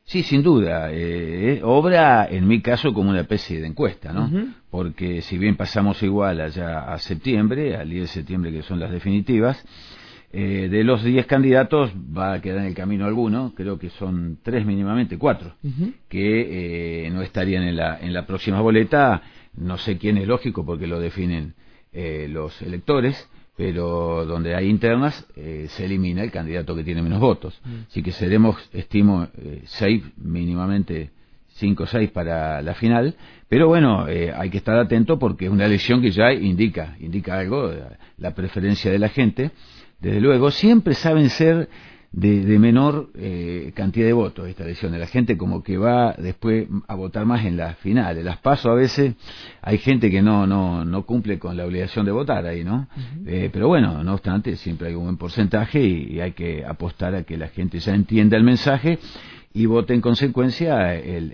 Sí, sin duda. Obra, en mi caso, como una especie de encuesta, ¿no? Ujú. Porque si bien pasamos igual allá a septiembre, al 10 de septiembre, que son las definitivas, de los 10 candidatos va a quedar en el camino alguno, creo que son 3 mínimamente, 4, Ujú. que no estarían en la próxima boleta. No sé quién es lógico porque lo definen los electores, pero donde hay internas se elimina el candidato que tiene menos votos. Así que seremos, estimo, 6 mínimamente, 5 o 6 para la final, pero bueno, hay que estar atento porque es una elección que ya indica algo, la preferencia de la gente. Desde luego, siempre saben ser de menor cantidad de votos esta elección. La gente como que va después a votar más en las finales. Las PASO a veces hay gente que no cumple con la obligación de votar ahí, ¿no? Ujú. Pero bueno, no obstante, siempre hay un buen porcentaje y hay que apostar a que la gente ya entienda el mensaje y vote en consecuencia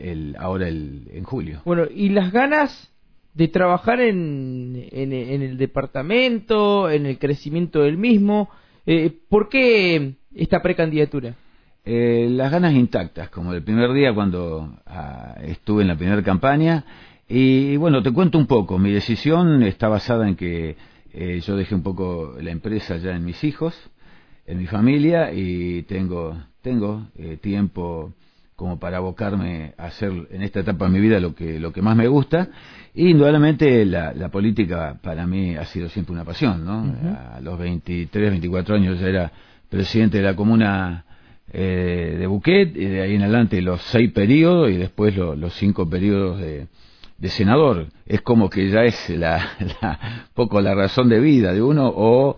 en julio. Bueno, y las ganas de trabajar en el departamento, en el crecimiento del mismo, ¿por qué esta precandidatura? Las ganas intactas, como el primer día cuando estuve en la primera campaña. Y bueno, te cuento un poco. Mi decisión está basada en que yo dejé un poco la empresa ya en mis hijos, en mi familia, y tengo tiempo como para abocarme a hacer en esta etapa de mi vida lo que más me gusta. Y indudablemente la política para mí ha sido siempre una pasión, ¿no? Ujú. A los 23, 24 años ya era presidente de la comuna de Buquet, y de ahí en adelante los 6 periodos y después los 5 periodos de senador. Es como que ya es poco la razón de vida de uno, o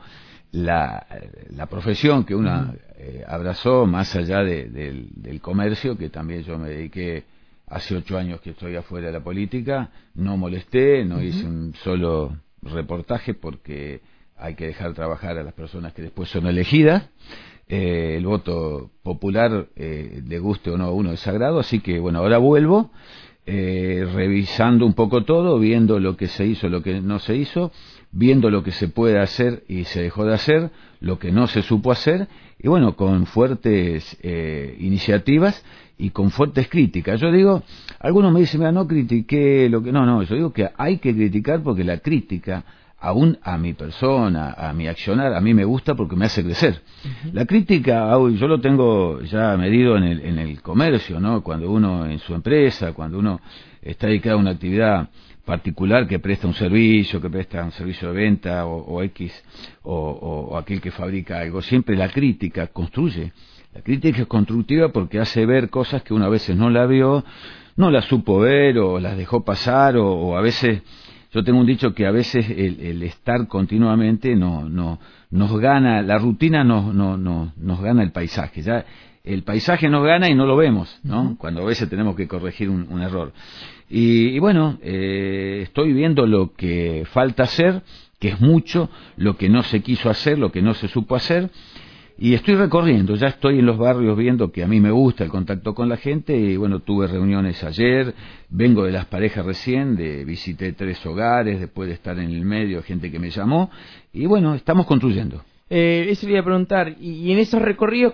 la profesión que uno abrazó, más allá del comercio, que también yo me dediqué. Hace 8 años que estoy afuera de la política, no molesté, no hice un solo reportaje porque hay que dejar trabajar a las personas que después son elegidas. El voto popular, le guste o no a uno, es sagrado. Así que bueno, ahora vuelvo revisando un poco todo, viendo lo que se hizo, lo que no se hizo, viendo lo que se puede hacer y se dejó de hacer, lo que no se supo hacer, y bueno, con fuertes iniciativas y con fuertes críticas. Yo digo, algunos me dicen, mira, no critiqué lo que... No, yo digo que hay que criticar porque la crítica, aún a mi persona, a mi accionar, a mí me gusta porque me hace crecer. La crítica, yo lo tengo ya medido en el comercio, ¿no? Cuando uno en su empresa, cuando uno está dedicado a una actividad particular que presta un servicio de venta o X, o aquel que fabrica algo, siempre la crítica construye. La crítica es constructiva porque hace ver cosas que uno a veces no la vio, no las supo ver o las dejó pasar, o a veces... Yo tengo un dicho que a veces el estar continuamente nos gana, la rutina nos gana el paisaje. Ya el paisaje nos gana y no lo vemos, ¿no? Cuando a veces tenemos que corregir un error. Y bueno, estoy viendo lo que falta hacer, que es mucho, lo que no se quiso hacer, lo que no se supo hacer. Y estoy recorriendo, ya estoy en los barrios viendo que a mí me gusta el contacto con la gente, y bueno, tuve reuniones ayer, vengo de las parejas recién, visité 3 hogares, después de estar en el medio, gente que me llamó, y bueno, estamos construyendo. Eso le iba a preguntar, y en esos recorridos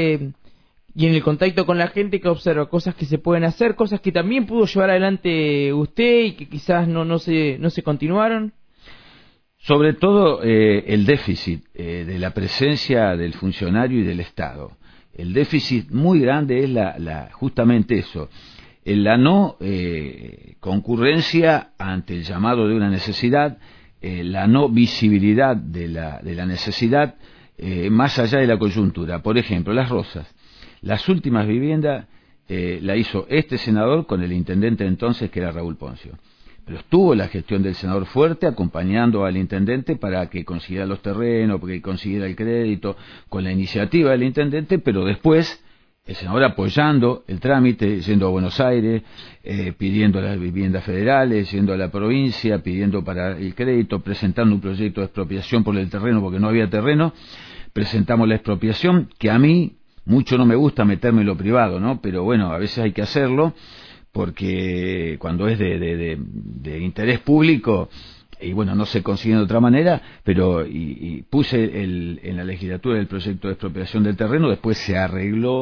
y en el contacto con la gente, que observa cosas que se pueden hacer, cosas que también pudo llevar adelante usted y que quizás no se continuaron. Sobre todo el déficit de la presencia del funcionario y del Estado. El déficit muy grande es justamente eso, la no concurrencia ante el llamado de una necesidad, la no visibilidad de la necesidad más allá de la coyuntura. Por ejemplo, Las Rosas. Las últimas viviendas la hizo este senador con el intendente entonces, que era Raúl Poncio. Pero estuvo la gestión del senador fuerte acompañando al intendente para que consiguiera los terrenos, para que consiguiera el crédito, con la iniciativa del intendente, pero después el senador apoyando el trámite, yendo a Buenos Aires, pidiendo las viviendas federales, yendo a la provincia, pidiendo para el crédito, presentando un proyecto de expropiación por el terreno porque no había terreno. Presentamos la expropiación, que a mí mucho no me gusta meterme en lo privado, ¿no? Pero bueno, a veces hay que hacerlo, porque cuando es de interés público, y bueno, no se consigue de otra manera, pero y puse en la legislatura el proyecto de expropiación del terreno, después se arregló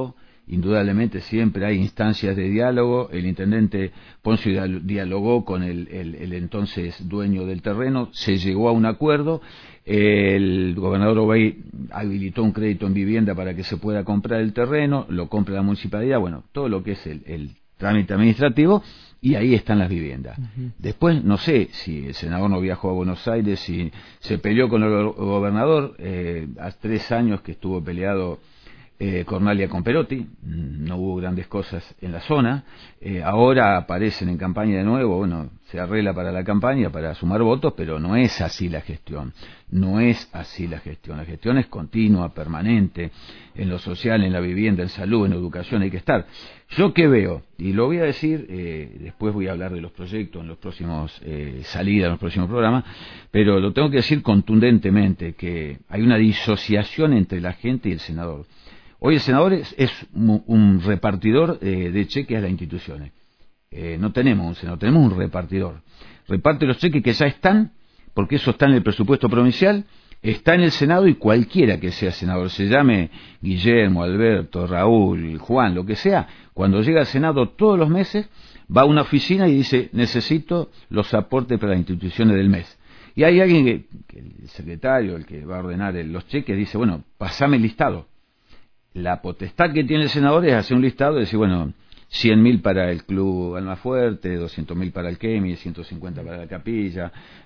indudablemente siempre hay instancias de diálogo. El intendente Poncio dialogó con el entonces dueño del terreno, se llegó a un acuerdo. El gobernador Obey habilitó un crédito en vivienda para que se pueda comprar el terreno, lo compra la municipalidad, bueno, todo lo que es el trámite administrativo, y ahí están las viviendas. Después, no sé si el senador no viajó a Buenos Aires, si se peleó con el gobernador, hace 3 años que estuvo peleado Cornalia con Perotti, no hubo grandes cosas en la zona. Ahora aparecen en campaña de nuevo, bueno, se arregla para la campaña, para sumar votos, pero no es así la gestión, no es así la gestión es continua, permanente, en lo social, en la vivienda, en salud, en educación hay que estar. Yo qué veo, y lo voy a decir, después voy a hablar de los proyectos en los próximos salidas, en los próximos programas, pero lo tengo que decir contundentemente, que hay una disociación entre la gente y el senador. Hoy el senador es un repartidor de cheques a las instituciones. No tenemos un senador, tenemos un repartidor. Reparte los cheques que ya están, porque eso está en el presupuesto provincial, está en el Senado, y cualquiera que sea senador, se llame Guillermo, Alberto, Raúl, Juan, lo que sea, cuando llega al Senado todos los meses, va a una oficina y dice, necesito los aportes para las instituciones del mes. Y hay alguien que el secretario, el que va a ordenar los cheques, dice, bueno, pasame el listado. La potestad que tiene el senador es hacer un listado y decir, bueno, 100.000 para el Club Almafuerte, 200.000 para el Kemi, 150 para la Capilla,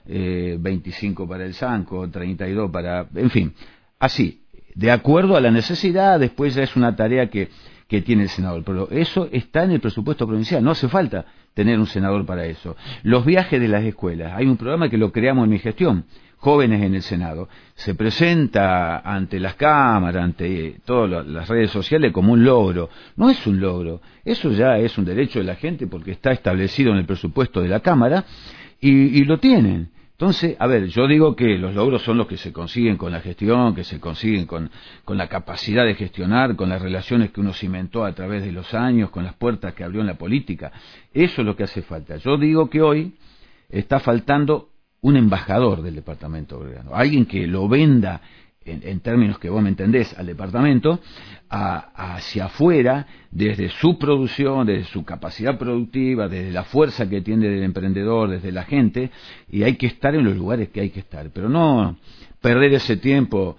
25 para el Sanco, 32 para... En fin, así, de acuerdo a la necesidad. Después ya es una tarea que tiene el senador, pero eso está en el presupuesto provincial, no hace falta tener un senador para eso. Los viajes de las escuelas, hay un programa que lo creamos en mi gestión, Jóvenes en el Senado, se presenta ante las cámaras, ante todas las redes sociales como un logro. No es un logro, eso ya es un derecho de la gente porque está establecido en el presupuesto de la Cámara y lo tienen. Entonces, a ver, yo digo que los logros son los que se consiguen con la gestión, que se consiguen con la capacidad de gestionar, con las relaciones que uno cimentó a través de los años, con las puertas que abrió en la política. Eso es lo que hace falta. Yo digo que hoy está faltando un embajador del departamento Belgrano, alguien que lo venda en términos que vos me entendés al departamento hacia afuera, desde su producción, desde su capacidad productiva, desde la fuerza que tiene el emprendedor, desde la gente, y hay que estar en los lugares que hay que estar, pero no perder ese tiempo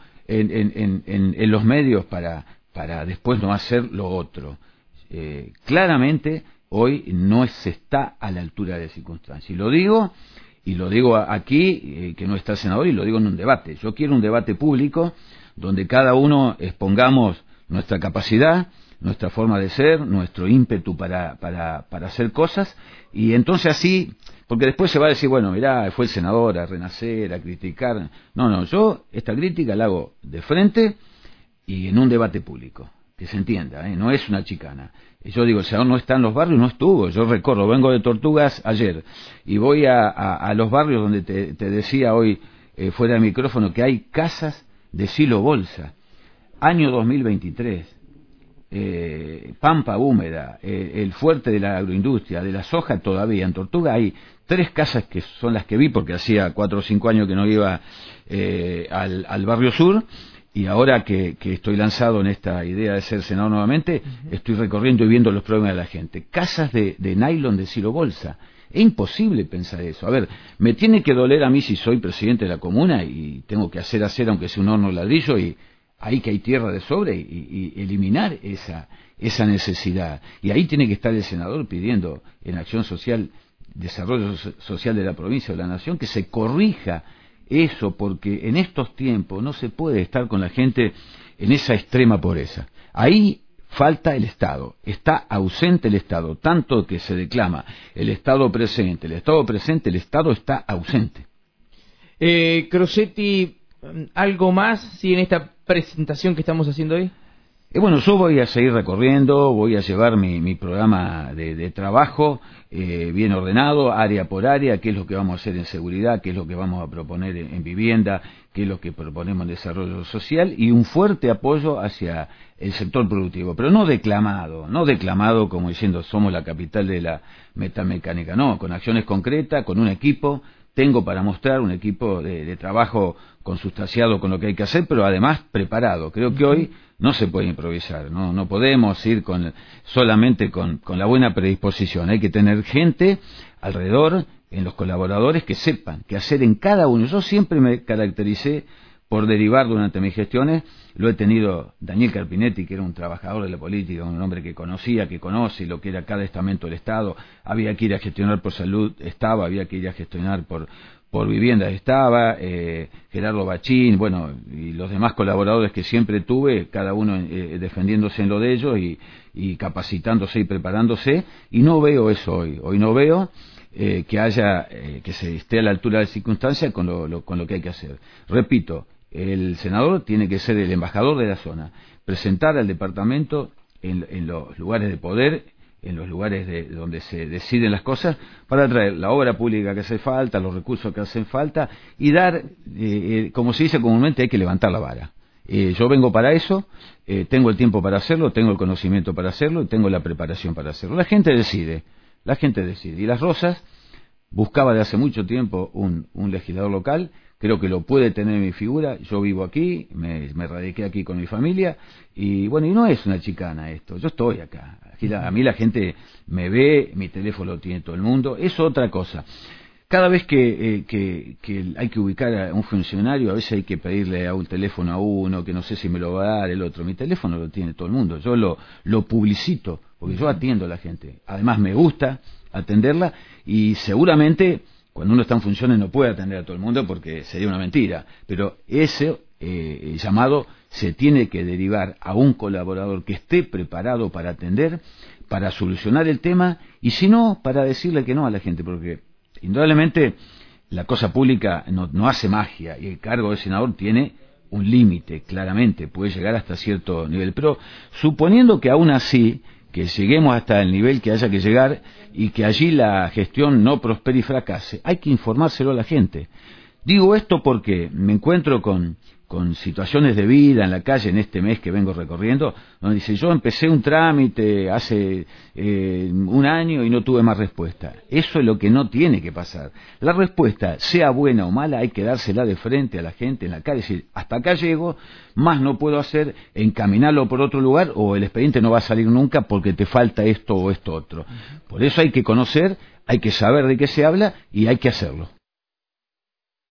en los medios para después no hacer lo otro. Claramente hoy no se está a la altura de las circunstancias, y lo digo aquí, que no está el senador, y lo digo en un debate. Yo quiero un debate público donde cada uno expongamos nuestra capacidad, nuestra forma de ser, nuestro ímpetu para hacer cosas, y entonces así, porque después se va a decir, bueno, mirá, fue el senador a renacer, a criticar. No, yo esta crítica la hago de frente y en un debate público, que se entienda, no es una chicana. Yo digo, el senador no está en los barrios, no estuvo. Yo recorro, vengo de Tortugas ayer, y voy a los barrios donde te decía hoy, fuera de micrófono, que hay casas de silo bolsa. Año 2023, pampa húmeda, el fuerte de la agroindustria, de la soja todavía. En Tortuga hay 3 casas que son las que vi, porque hacía 4 o 5 años que no iba al barrio sur. Y ahora que estoy lanzado en esta idea de ser senador nuevamente, estoy recorriendo y viendo los problemas de la gente. Casas de nylon de silo bolsa. Es imposible pensar eso. A ver, me tiene que doler a mí si soy presidente de la comuna y tengo que hacer aunque sea un horno de ladrillo, y ahí que hay tierra de sobre, y eliminar esa necesidad. Y ahí tiene que estar el senador pidiendo en Acción Social, Desarrollo Social de la provincia o de la nación, que se corrija eso, porque en estos tiempos no se puede estar con la gente en esa extrema pobreza. Ahí falta el Estado, está ausente el Estado, tanto que se declama el Estado presente, el Estado está ausente. Crocetti, ¿algo más sí, en esta presentación que estamos haciendo hoy? Bueno, yo voy a seguir recorriendo, voy a llevar mi programa de trabajo bien ordenado, área por área, qué es lo que vamos a hacer en seguridad, qué es lo que vamos a proponer en vivienda, qué es lo que proponemos en desarrollo social, y un fuerte apoyo hacia el sector productivo, pero no declamado como diciendo somos la capital de la metalmecánica, no, con acciones concretas, con un equipo. Tengo para mostrar un equipo de trabajo consustanciado con lo que hay que hacer, pero además preparado. Creo que hoy no se puede improvisar, no podemos ir solamente con la buena predisposición, hay que tener gente alrededor, en los colaboradores, que sepan qué hacer en cada uno. Yo siempre me caractericé por derivar durante mis gestiones, lo he tenido Daniel Carpinetti, que era un trabajador de la política, un hombre que conocía, que conoce lo que era cada estamento del Estado, había que ir a gestionar por salud, había que ir a gestionar por vivienda, Gerardo Bachín, bueno, y los demás colaboradores que siempre tuve, cada uno defendiéndose en lo de ellos y capacitándose y preparándose, y no veo eso hoy no veo que se esté a la altura de las circunstancias con lo que hay que hacer. Repito, el senador tiene que ser el embajador de la zona, presentar al departamento en los lugares de poder, en los lugares donde se deciden las cosas, para traer la obra pública que hace falta, los recursos que hacen falta, y dar, como se dice comúnmente, hay que levantar la vara. Yo vengo para eso, tengo el tiempo para hacerlo, tengo el conocimiento para hacerlo, y tengo la preparación para hacerlo. La gente decide. Y Las Rosas buscaba de hace mucho tiempo un legislador local, creo que lo puede tener en mi figura. Yo vivo aquí, me radiqué aquí con mi familia, y bueno, y no es una chicana esto, yo estoy acá. A mí la gente me ve, mi teléfono lo tiene todo el mundo, es otra cosa. Cada vez que hay que ubicar a un funcionario, a veces hay que pedirle a un teléfono a uno, que no sé si me lo va a dar el otro. Mi teléfono lo tiene todo el mundo, yo lo publicito, porque yo atiendo a la gente. Además me gusta atenderla, y seguramente cuando uno está en funciones no puede atender a todo el mundo porque sería una mentira, pero ese llamado se tiene que derivar a un colaborador que esté preparado para atender, para solucionar el tema, y si no, para decirle que no a la gente, porque indudablemente la cosa pública no hace magia, y el cargo de senador tiene un límite, claramente, puede llegar hasta cierto nivel, pero suponiendo que aún así, que lleguemos hasta el nivel que haya que llegar, y que allí la gestión no prospere y fracase, hay que informárselo a la gente. Digo esto porque me encuentro con situaciones de vida en la calle en este mes que vengo recorriendo, donde dice, yo empecé un trámite hace un año y no tuve más respuesta. Eso es lo que no tiene que pasar. La respuesta, sea buena o mala, hay que dársela de frente a la gente en la calle, es decir, hasta acá llego, más no puedo hacer, encaminarlo por otro lugar, o el expediente no va a salir nunca porque te falta esto o esto otro. Por eso hay que conocer, hay que saber de qué se habla y hay que hacerlo.